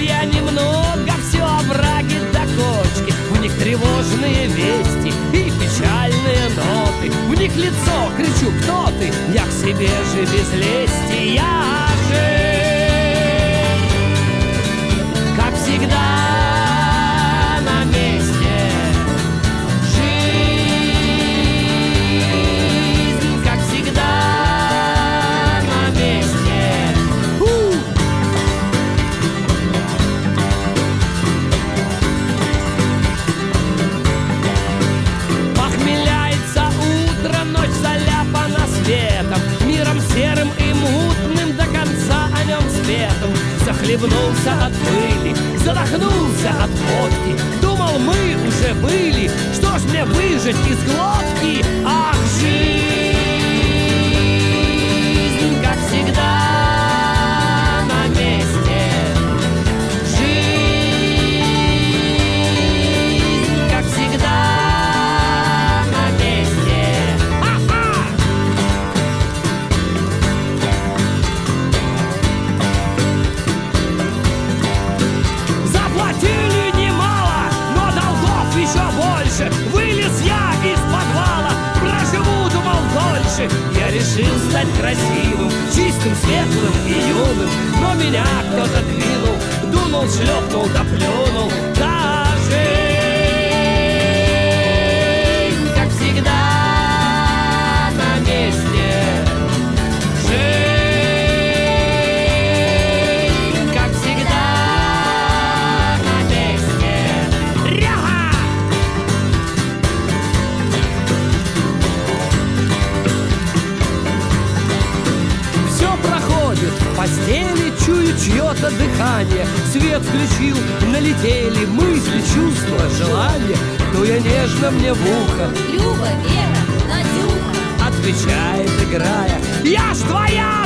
деревья немного, все овраги до кочки. В них тревожные вести и печальные ноты. В них лицо, кричу, кто ты? Я к себе же без лести. Я же, как всегда, на месте. Жизнь, как всегда, на месте. Похмеляется утро, ночь заляпана светом, миром серым и мутным, до конца о нем светом. Захлебнулся от пыли, задохнулся от водки. Думал, мы уже были, что ж мне выжать из глотки? Ах, жизнь, как всегда, на месте. Жизнь, как всегда, на месте. Ха-ха! Заплатили немало, но долгов еще больше. Вылез я из подвала, проживу, думал, дольше. Я решил стать красивым, чистым, светлым и юным, но меня кто-то двинул, дунул, шлепнул, да плюнул. Да, жизнь, как всегда, на месте. Жизнь, как всегда, на месте. Ряха! Все проходит, в постели чую чье-то дыхание. Свет включил, налетели мысли, чувства, желания. Но я нежно мне в ухо Люба, Вера, Надюха. отвечает, играя: я ж твоя!